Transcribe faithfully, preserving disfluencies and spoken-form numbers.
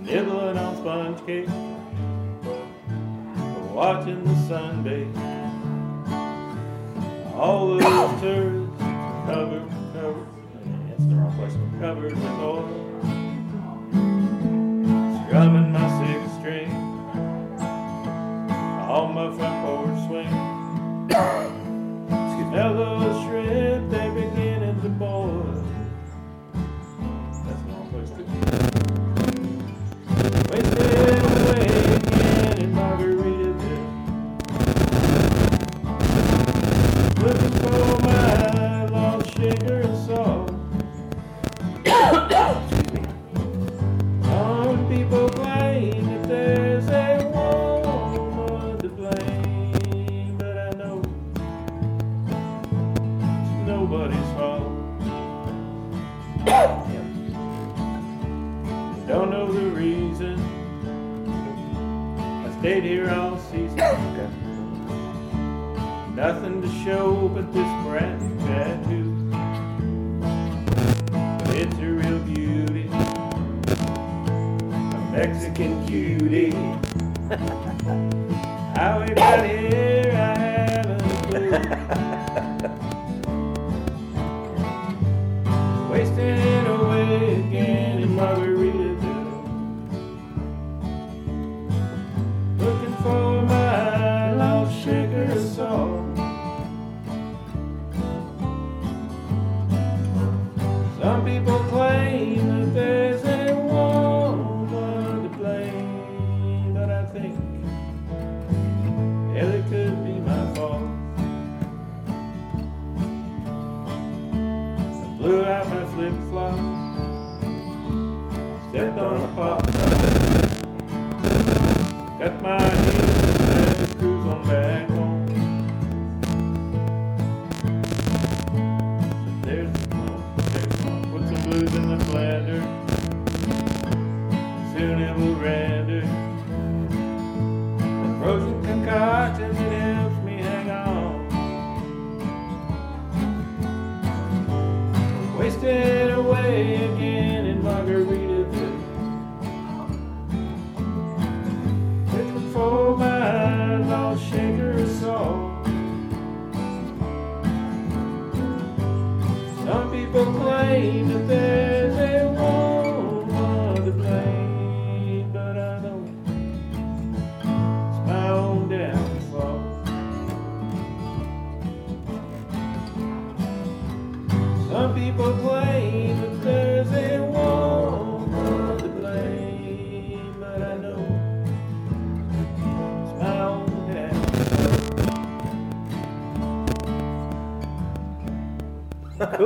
nibbling on sponge cake, watching the sun bathe. All those tourists covered, covered, that's the wrong question, covered with oil, strumming my sixth string on my front porch swing. Now those shrimp, they're beginning to boil. That's the wrong question. Wasted away again in Margaritaville, looking for my lost sugar and salt. Excuse me. Some people claim that there's a woman to blame, but I know it's nobody's fault. Don't know the reason I stayed here all season. Okay. Nothing to show but this brand new tattoo. But it's a real beauty, a Mexican cutie. How we got here, I haven't a clue. Wasting away again in Margaritaville, looking for my lost sugar and salt. Some people claim that there's a woman to blame, but I think hell, it could be my fault. I blew out my flip-flops, stepped on a pop top, got my heels and the cruise on back home. There's the smoke, there's the smoke. Put some blues in the blender, soon it will